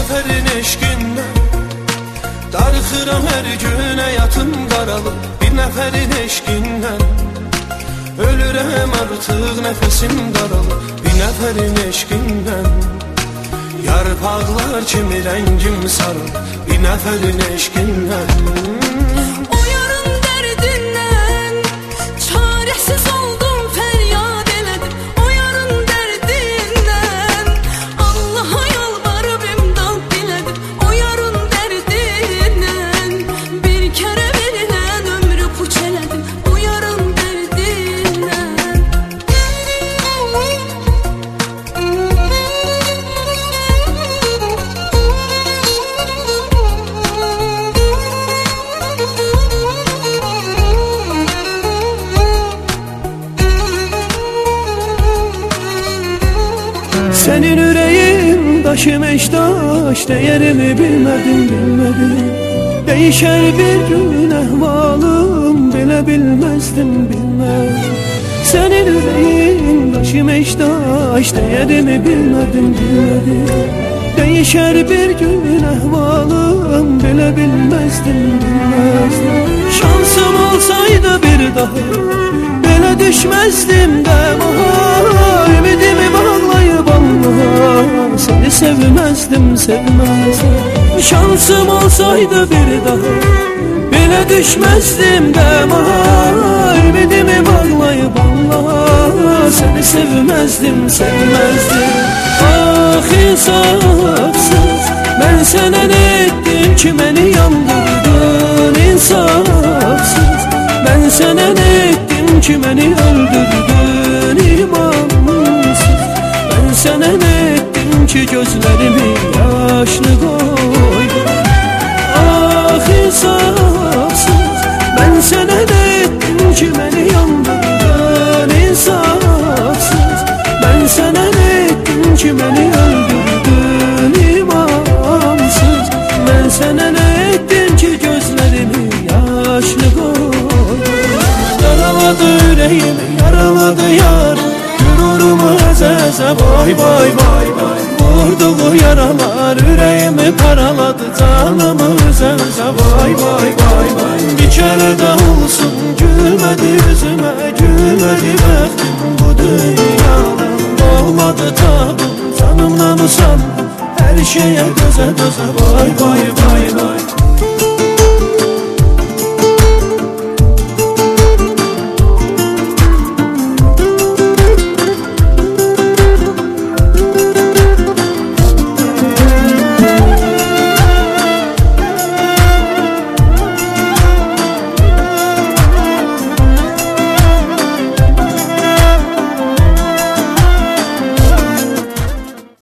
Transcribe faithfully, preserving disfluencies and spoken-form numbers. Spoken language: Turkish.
nəfərin eşqindən darıxıram hər gün həyatım qaralıb. Bir nəfərin eşqindən ölürəm artıq nəfəsim daralıb. Bir nəfərin eşqindən yarpaqlar kimi rəngim sarılıb. Bir nəfərin eşqindən o yarın dərdindən çarəsiz oldum, fəryad elədim. O yarın dərdindən Allaha yalvarıb imdad dilədim. O yarın dərdindən bir kərə verilən ömrü puç elədim. O yarın dərdindən Senin yüreğin daşımış taş, değerimi bilmedim bilmedim. Değişer bir gün ehvalım, bile bilmezdim bilmem. Senin yüreğin daşımış taş, değerimi bilmedim bilmedim. Değişer bir gün ehvalım, bile bilmezdim bilmezdim. Şansım olsaydı bir daha böyle düşmezdim de bahar. Ümidimi bağlayıp Allah'a seni sevmezdim sevmezdim. Şansım olsaydı bir daha böyle düşmezdim de bahar. Ümidimi bağlayıp Allah'a seni sevmezdim sevmezdim. Ah insafsız, ben sana ne ettim ki beni yandırdın. İnsafsız, ben sana ne ettim ki beni öldürdün. İmansız, ben sana ne ettim ki gözlerimi yaşlı koydun. Ah insafsız, ben sana ne ettim ki beni yandırdın. İnsafsız, ben sana ne ettim ki beni öldürdün. İmansız, ben sana ne ettim ki gözlerimi yaşlı koydun. Yaraladı yüreğimi, yaraladı yar, gururumu ezeze vay vay vay vay. Vurduğu yaralar yüreğimi paraladı, canımı üzeze vay vay vay vay. Bir kere de olsun gülmedi yüzüme, gülmedi bəxtim bu dünyada. Olmadı tadım, canımdan usandım, her şeye göze göze vay vay vay vay.